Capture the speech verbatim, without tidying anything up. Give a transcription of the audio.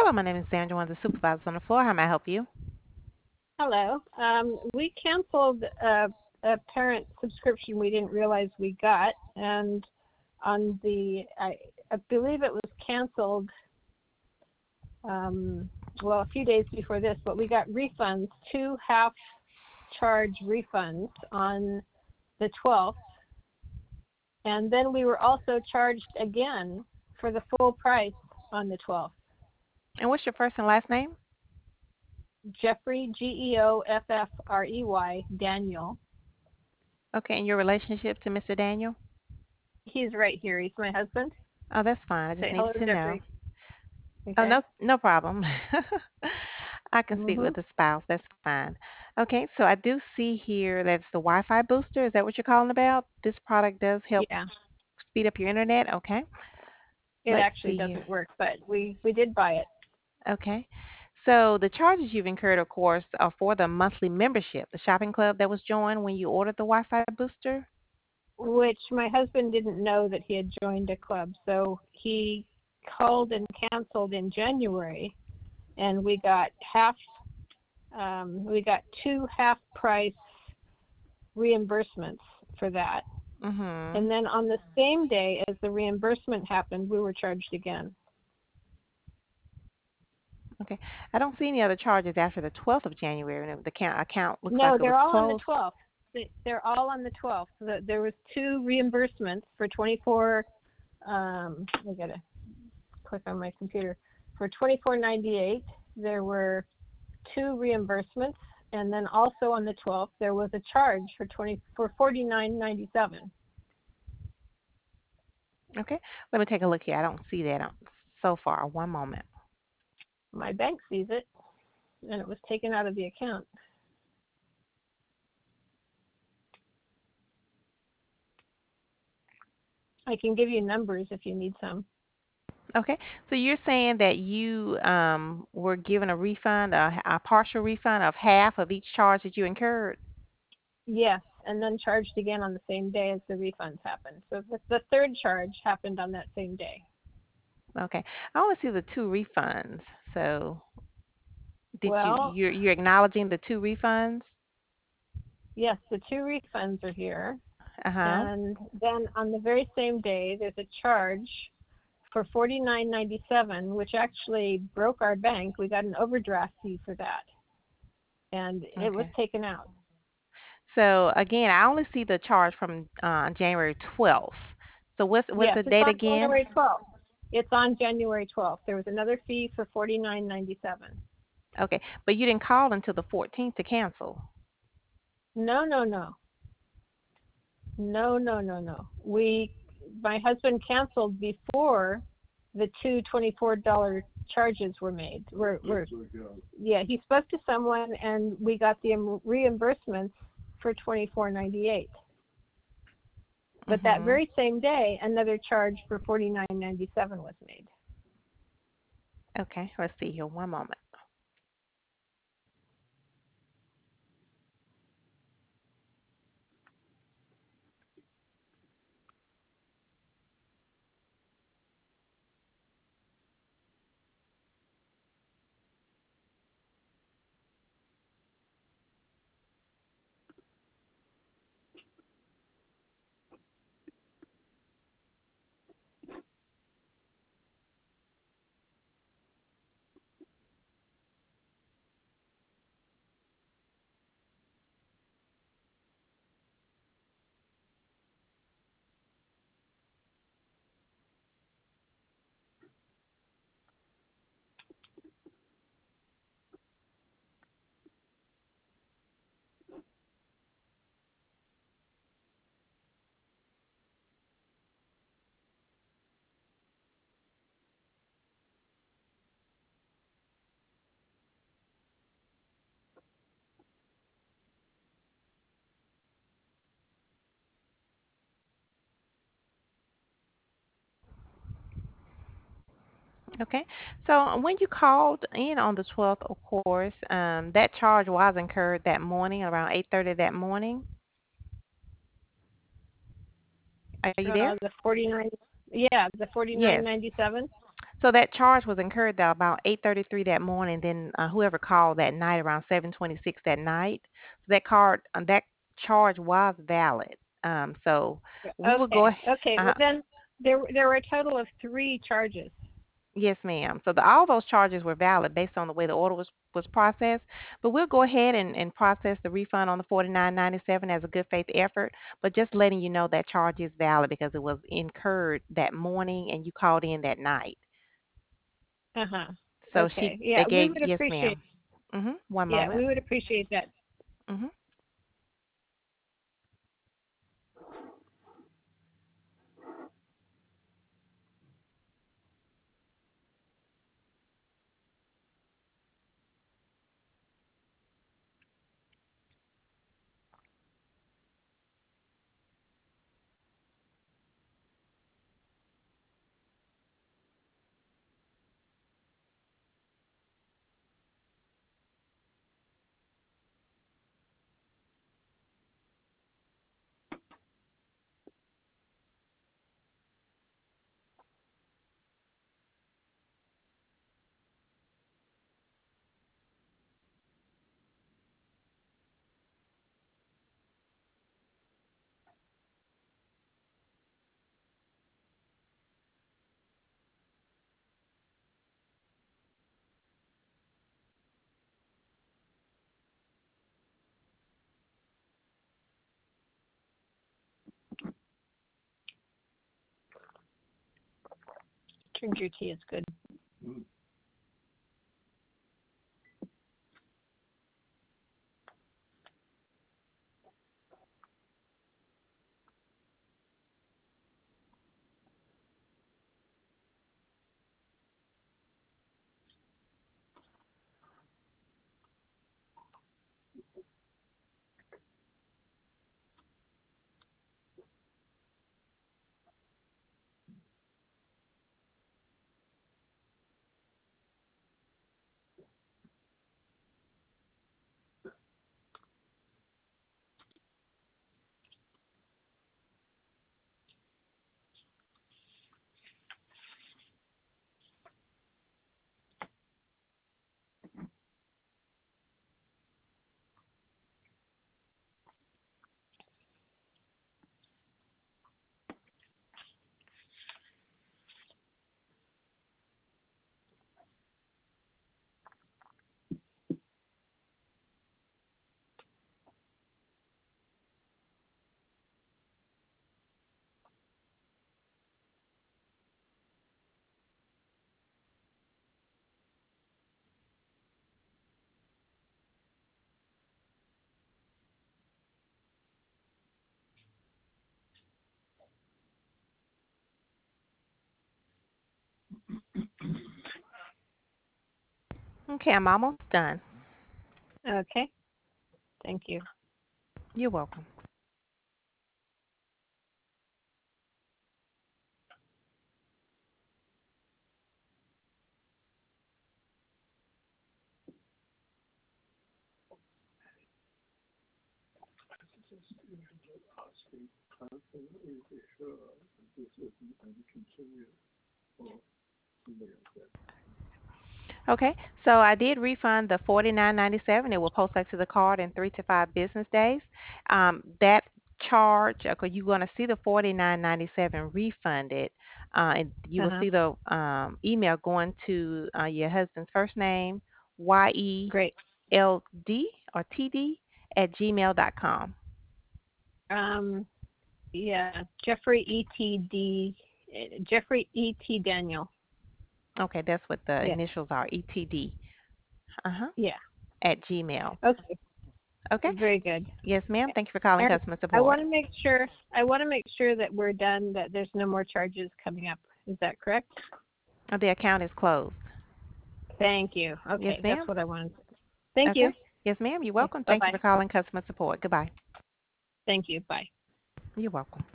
Hello, my name is Sandra, one of the supervisors on the floor. How may I help you? Hello. Um, we canceled a, a parent subscription we didn't realize we got, and on the I, I believe it was canceled. Um, well, a few days before this, but we got refunds, two half charge refunds on the twelfth, and then we were also charged again for the full price on the twelfth. And what's your first and last name? Jeffrey, G E O F F R E Y, Daniel. Okay, and your relationship to Mister Daniel? He's right here. He's my husband. Oh, that's fine. I just Say needed hello to to know. Jeffrey. Oh, Okay. no, no problem. I can speak Mhm. with the spouse. That's fine. Okay, so I do see here that's the Wi-Fi booster. Is that what you're calling about? This product does help Yeah. speed up your internet. Okay, It let's actually see here. doesn't work, but we we did buy it, Okay, so the charges you've incurred, of course, are for the monthly membership, the shopping club that was joined when you ordered the Wi-Fi booster. which my husband didn't know that he had joined a club, so he called and canceled in January, and we got half. Um, we got two half price reimbursements for that, Mm-hmm. and then on the same day as the reimbursement happened, we were charged again. Okay. I don't see any other charges after the twelfth of January. And the account, account looks like No, it was they're all on the closed. twelfth. They- They're all on the twelfth. The- There was two reimbursements for twenty-four. Um, I gotta click on my computer. For twenty-four ninety-eight, there were two reimbursements, and then also on the twelfth there was a charge for twenty for forty-nine ninety-seven. Okay. Let me take a look here. I don't see that um, so far. One moment. My bank sees it, and it was taken out of the account. I can give you numbers if you need some. Okay. So you're saying that you um, were given a refund, a, a partial refund of half of each charge that you incurred? Yes, and then charged again on the same day as the refunds happened. So the, the third charge happened on that same day. Okay. I only see the two refunds. So did you Well, you're you're acknowledging the two refunds? yes, the two refunds are here. Uh-huh. And then on the very same day, there's a charge for forty-nine ninety-seven, which actually broke our bank. We got an overdraft fee for that, and it was Okay. taken out. So again, I only see the charge from uh, January twelfth. So what's what's Yes, the it's date on again? January twelfth. It's on January twelfth. There was another fee for forty-nine ninety-seven. Okay. But you didn't call until the fourteenth to cancel. No, no, no. No, no, no, no. We, my husband canceled before the two twenty-four dollar charges were made. Were, were, yeah, he spoke to someone and we got the reimbursements for twenty-four ninety-eight. But that Mhm. very same day, another charge for forty-nine ninety-seven was made. Okay. Let's see here. One moment. Okay. So when you called in on the twelfth, of course, um, that charge was incurred that morning around eight thirty that morning. Are you there? Uh, the forty-nine, yeah, the forty-nine Yes. ninety-seven. So that charge was incurred that about eight thirty-three that morning. Then uh, whoever called that night around seven twenty-six that night, so that card uh, that charge was valid. Um, so we will go. Okay. ahead- Okay. Well, Uh, then there there were a total of three charges. yes, ma'am. So the, all those charges were valid based on the way the order was was processed. But we'll go ahead and, and process the refund on the forty-nine ninety-seven as a good faith effort. But just letting you know that charge is valid because it was incurred that morning and you called in that night. Uh huh. So she Okay. Yeah, they we gave would yes, appreciate. ma'am. Mhm. One Yeah, moment. we would appreciate that. Mhm. Ginger tea is good. Okay, I'm almost done. Okay. Thank you. You're welcome. Okay, so I did refund the forty nine ninety seven. It will post back to the card in three to five business days. Um, that charge, okay, you're going to see the forty nine ninety seven refunded, uh, and you Uh will huh. see the um, email going to uh, your husband's first name, Y E Great. L D or T D at gmail dot com. Um. Yeah. Jeffrey E T D. Jeffrey E T Daniel. Okay, that's what the Yeah. initials are, E T D. Uh huh. Yeah. At Gmail. Okay. Okay. Very good. Yes, ma'am. Thank you for calling And customer I support. want to make sure I want to make sure that we're done. That there's no more charges coming up. Is that correct? Uh, The account is closed. Thank you. Yes, Okay, that's ma'am. what I wanted. Thank Okay. you. Yes, ma'am. You're Okay. welcome. Bye Thank you bye. for calling customer support. Goodbye. Thank you. Bye. You're welcome.